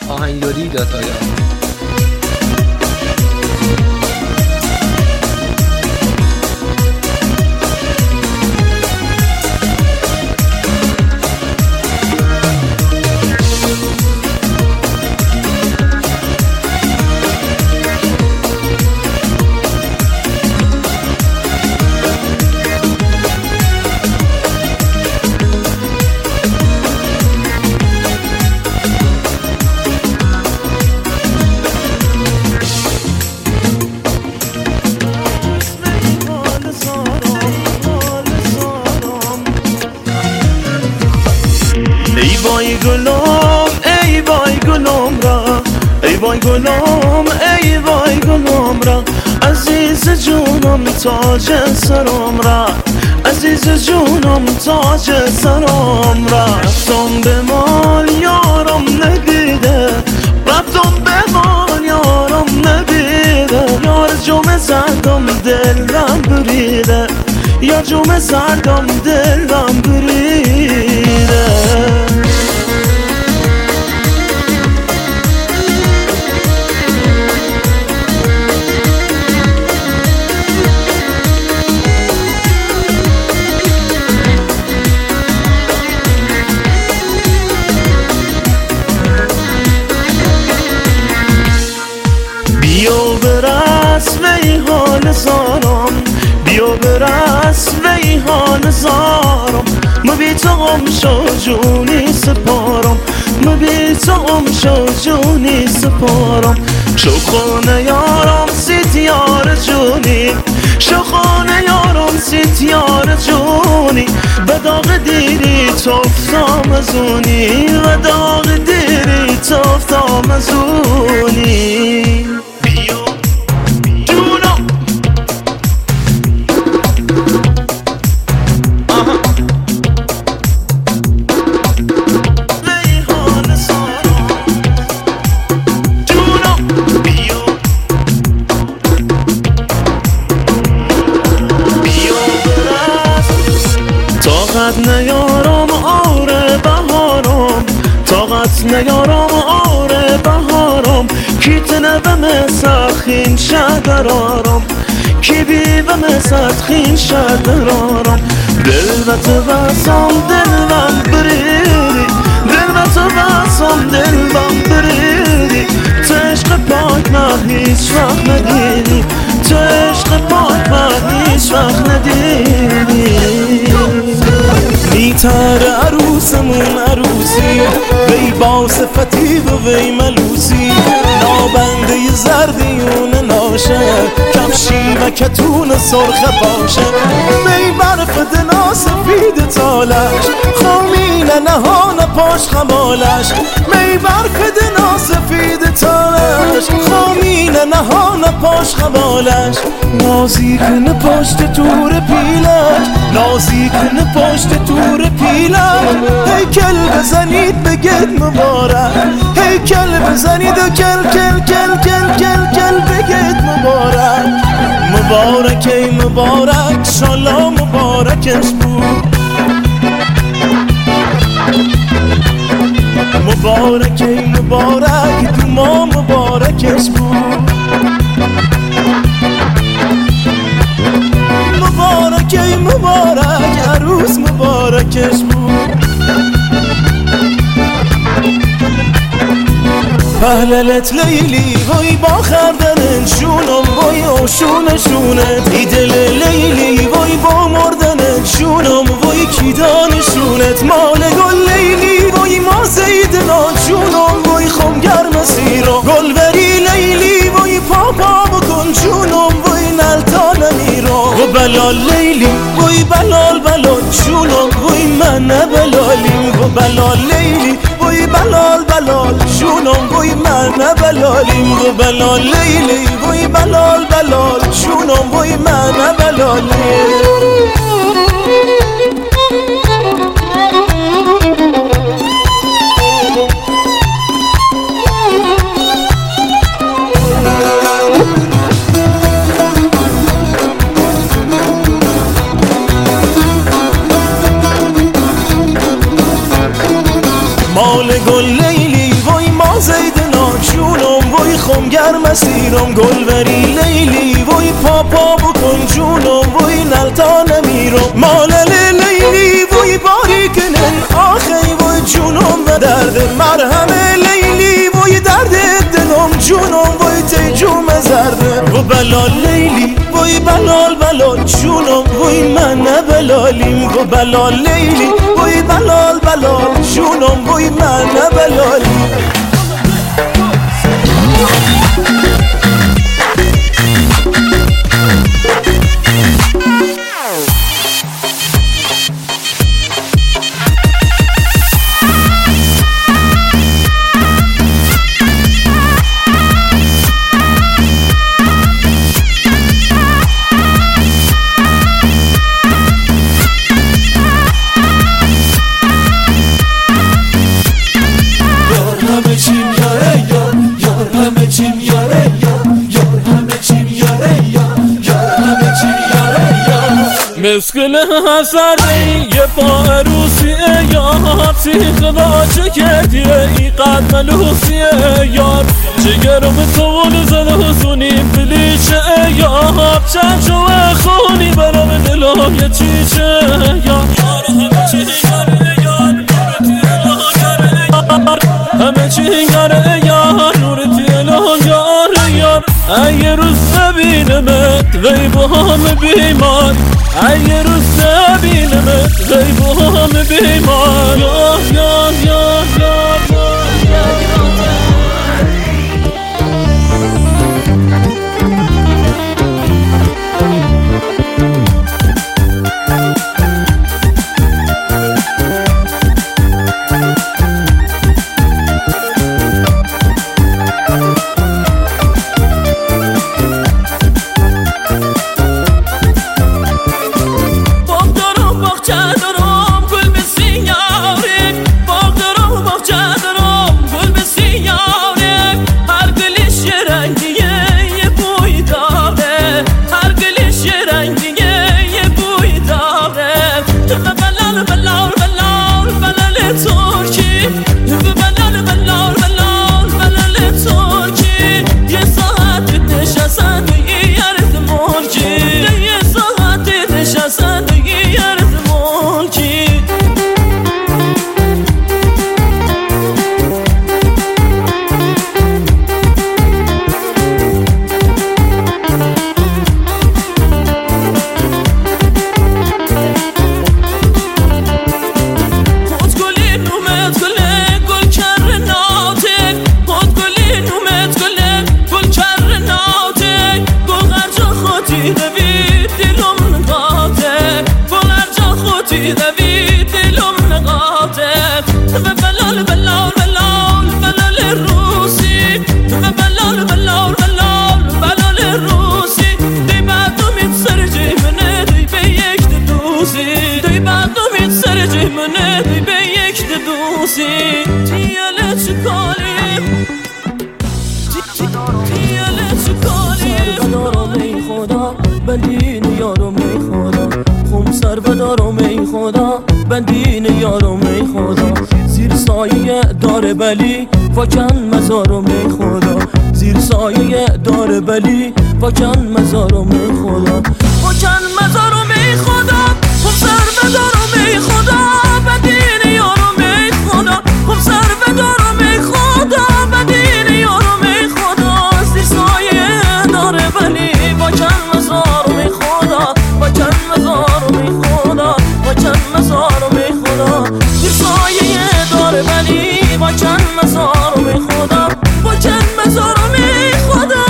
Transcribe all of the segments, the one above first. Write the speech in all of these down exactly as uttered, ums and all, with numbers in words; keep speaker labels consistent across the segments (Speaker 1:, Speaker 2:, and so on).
Speaker 1: آهنگداری داتایا.
Speaker 2: ای وای گلم ای وای گلم را، ای وای گلم ای وای گلم را، عزیز جونم تاج سرم را، عزیز جونم تاج سرم را. رفتم به مال یارم ندیده، رفتم به مال یارم ندیده، یار جمع زردم دلم بریده، یا جمع زردم دلم بریده. بیا برس وی حال زارم، بیا برس وی حال زارم، ما بی تو غم شو جونی سپارم، ما بی تو غم شو جونی سپارم. شو خانه یارم سیتیار جونی، شو خانه یارم سیتیار جونی، به داغ دیری تفتم ازونی، به داغ دیری تفتم ازونی. طاقت نیارم آره بهارم، طاقت نیارم آره بهارم، کی تنبم سخین شدرارم، کی بیوم سخین شدرارم. دل و تو بسام دلم بریدی، دل و تو بسام دلم بریدی، تو عشق پاک من هیچ وقت ندیدی، تو عشق پاک من هیچ وقت ندیدی. میتر عروسمون عروسی، وی با صفتی و وی ملوسی، نابنده زردیون ناشه، کمشی و کتون سرخ باشه، وی برف دنا سفید تالش، خامین نهان پاش خمالش، می برف دنا سفید تالش، خامین نهان پاش خمالش. نازی کنه پشت تور پیلک، نازی کنه پشت تور پیلک، هیکل بزنید بگید مبارک، هیکل بزنید و کل کل کل کل کل کل بگید مبارک. مبارک ای مبارک شالا مبارکش بود، مبارک ای مبارک دوما مبارکش بود، مبارک ای مبارک عروس مبارکش بود. پهللت لیلی وای با خردن شونم، وای آشون شونت ای دل لیلی وای با مردن شونم، وای کیدان شونت مال گل لیلی وای ما زیدنا شونم، وای خمگر مسیرا گل بری لیلی وای پاپا بکن شونم، وای نلتا نمیرا و بلال لیلی وای بلال بلال شونم، وای من بلالیم و بلال لیلی وای بلال بلال شونم، وای من بلالیم و بلال لیلی وای بلال بلال شونم، وای من بلالیم. مال گل لیلی وای ما زیده خم گرم مسیرم گلبری لیلی وی پاپا بکن جونم وی نلتا نمیرم مالل لیلی وی باری کنن آخی وی جونم و درد مرهم لیلی وی درد دلم جونم وی تیجوم زرده و بلال لیلی وی بلال بلال جونم وی من بلالیم و بلال لیلی وی بلال بلال جونم وی من بلالیم
Speaker 1: مسکل سردی یه پا عروسیه یار سیخلا چه کردیه ای قد ملوسیه یار جگرم طول زده حسونیم بلیچه یار چند شوه خونی برام دلای چیچه یار همه چی گره یار همه چی گره یار نور تیلا یار یار ای روز ببینمت غیب هم بیمار ای روز ببینمت غیب هم بیمار یار یار یار یار
Speaker 3: بندین یارم ای خدا خم سر بدارم ای خدا بندین یارم ای خدا زیر سایه دار بلی فکن مزارم ای خدا زیر سایه دار بلی فکن مزارم ای خدا فکن مزارم ای خدا خم سر بدارم ای خدا بندین یارم ای خدا خم سر بدارم ای خدا بندین یارم ای خدا زیر سایه دار بلی فکن مزارم ای خدا فکن مزارم ای خدا فکن مزارم ای خدا زیر سایه دار بلی فکن مزارم ای خدا فکن مزارم ای خدا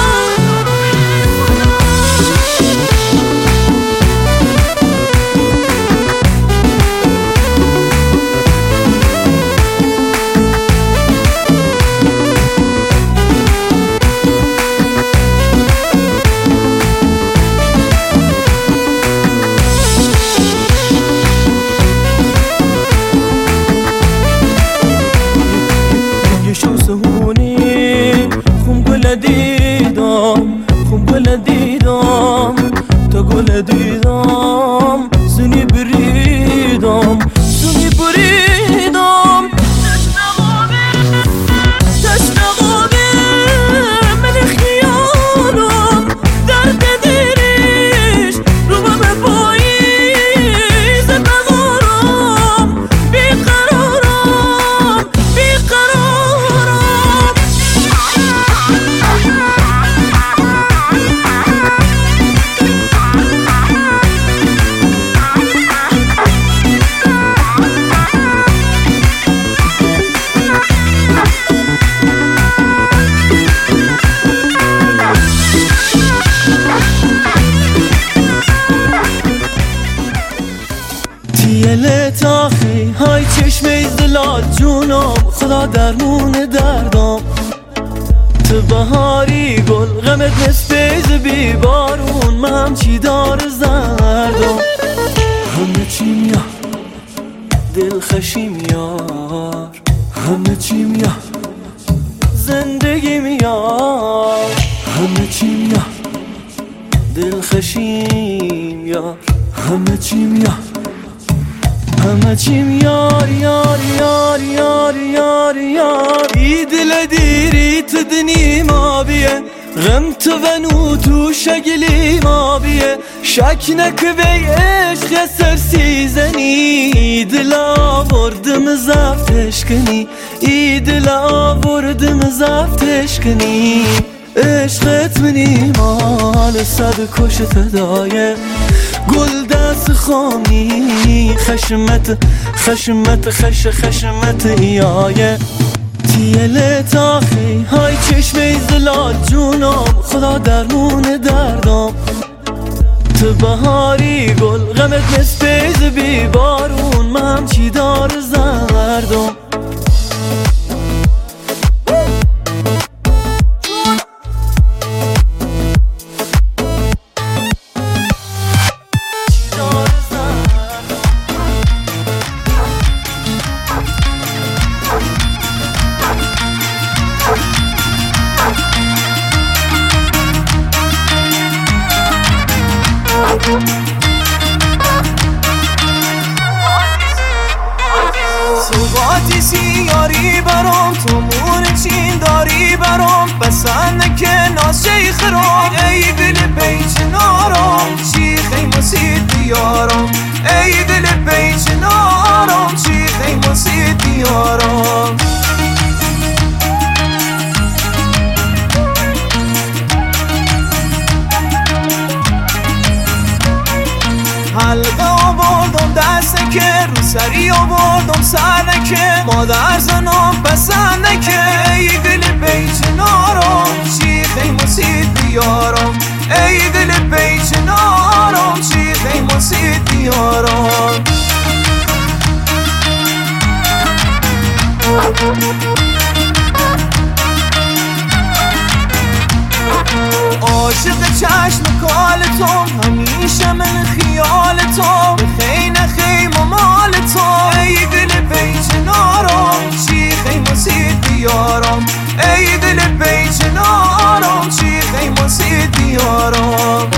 Speaker 3: دیدم خوب گل دیدم تا گل دیدم سنی بریدم سنی بریدم تشنه قابل تشنه قابل خدا درمون دردام. تو بهاری گل غمت نسپیز بی بارون، من همچی دار زردم. همه چیم یا دل خشیم یار، همه چیم یا زندگی میار، همه چیم یا دل خشیم یار، همه چیم یا همه چیم یار یار یار یار یار یار. ای دل دیری تو دنی ما بیه، غم تو ونو تو شگلی ما بیه. شک نکه بی عشق سرسی زنی، ای دل آوردم زفتش کنی، ای دل آوردم زفتش کنی. عشقت منی مال صد کشت دایه، گل دست خامی خشمت خشمت خش خشمت ایایه. تیله تاخی های چشمه زلال جونم، خدا درمون دردم. تو بهاری گل غمت نسپیز بی بارون، من همچی دار زردم.
Speaker 2: تو قاطیسی یاری برام، تو مون چین داری برام. بسنده که ناز شیخ رام، ای دل بیچ نارم چی خیمه سید دیارم. ای دل بیچ نارم چی خیمه سید دیارم. حلقه آوردم دسته که رو سری آوردم سرده که مادر زنم بسنده که. ای دل بیچ نارم چی خیمه سید بیارم. ای دل بیچ نارم چی خیمه سید بیارم. عاشق چشم کال تو، همیشه من خیال تو. خی نخی مال تو، ای دل بیچ نارم چی خیمه سید بیارم. ای دل بیچ نارم چی خیمه سید بیارم.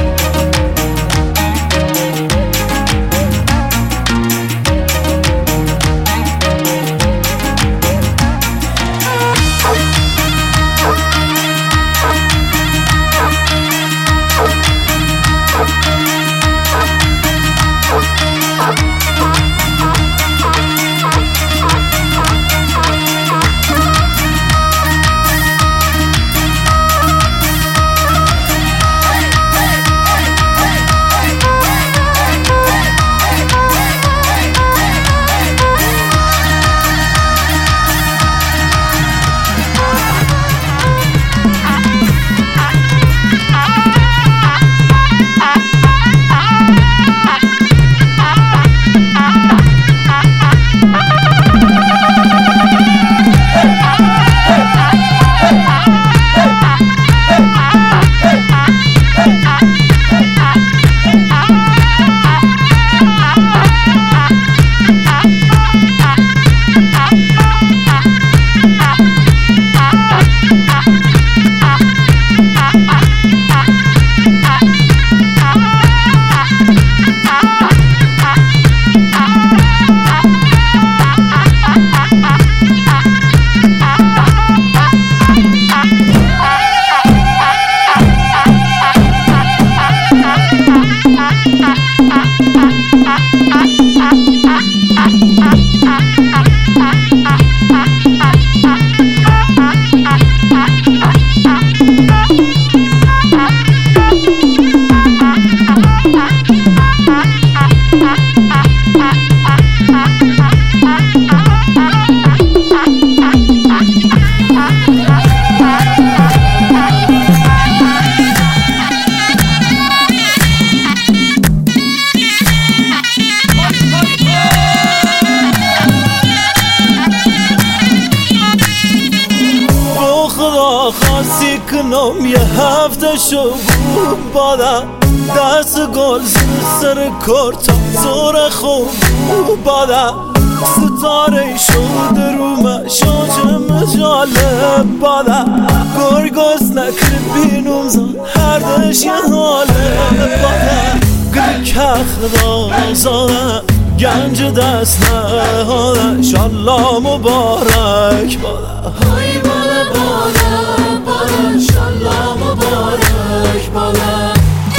Speaker 2: خواستی کنم یه هفته شو بادا دست گل سر کرتا زور خوب بادا ستاره شد رو مشاج مجاله بادا گرگاز نکر بینم زن هر دش یه حاله بادا گل کخ دازانه گنج دست نهاده شالله مبارک بادا
Speaker 3: های بالا بالا بالا شالله مبارک بالا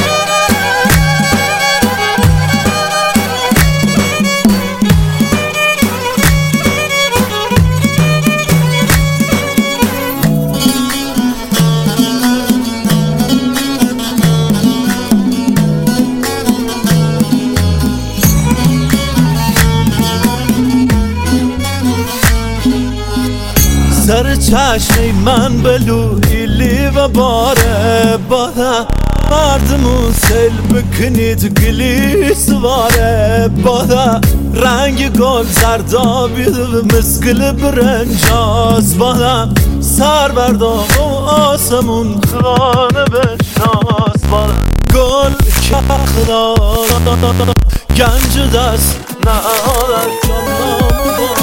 Speaker 2: سر چشمی من بلو ایلی و باره بادا مردمون سل بکنید گلی سواره بادا رنگ گل زردابی مسکل برنجاز بادا سر بردام و آسمون خانه بشناس بادا گل کخ دا گنج دست نهادن جانم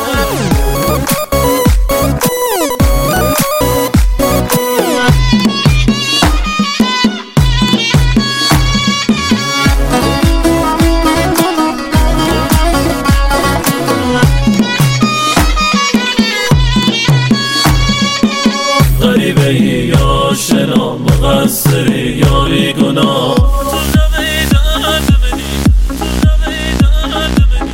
Speaker 1: غریبه یا شنا مقصری یا بیگناه تو نبی درد منی تو نبی درد منی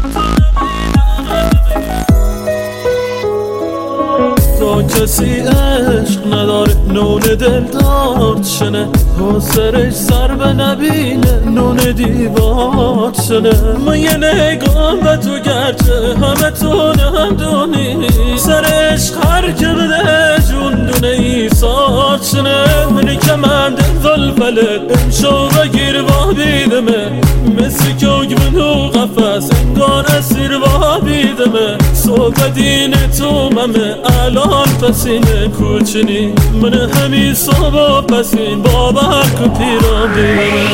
Speaker 1: تو نبی درد منی تو کسی عشق نداره نون دل داد شنه تو سرش سر به نبینه نون دیوار شنه من یه نگاه به تو گرچه همه تو نمدونی سرش خر که بده جون دونه ای ساد شنه منی که من دل فلت امشو بگیر با بیدمه مثل که منو قفص انگار اسیر با بیدمه صبح دین تو ممه الان پسینه کوچنی من همی صبح پسین بابا که پیرام دیدمه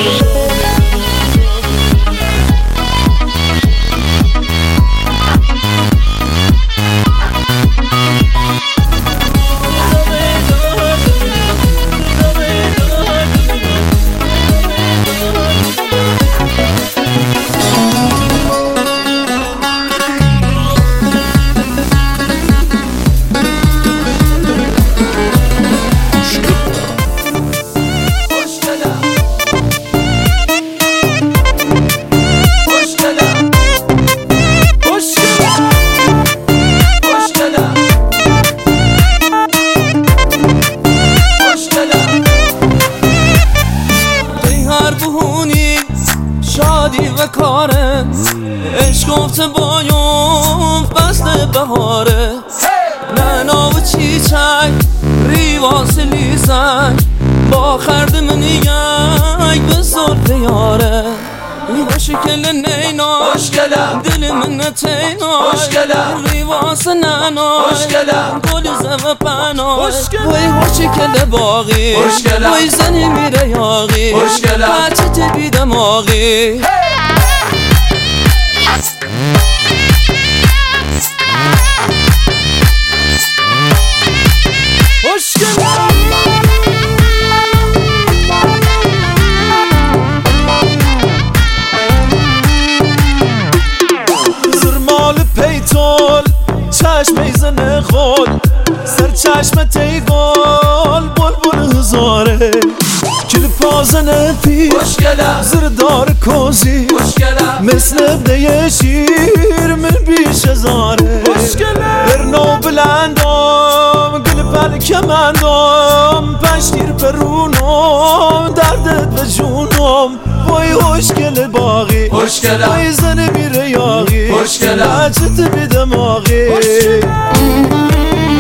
Speaker 3: شادی و کاره عشق گفته بایم فصل بهاره نعنا و چیچک ریواز لیزک با خرد من یک به صرف یاره خوشگل نینای دل من تینای ریواز ننای گل زم پنای وی خوشگل باقی وی زنی میره یاقی بچه تبی دماغی
Speaker 2: چشم میزنه خود سر چشم تیگال بل بل هزاره کل پازنه پیش زردار کوزی مثل بده شیر من بیش هزاره برنو بلندم گل پل کمندم پشتیر پرونم دردت به جونم وای خوشگل باقی وای زن میره یاقی بچه بی دماغی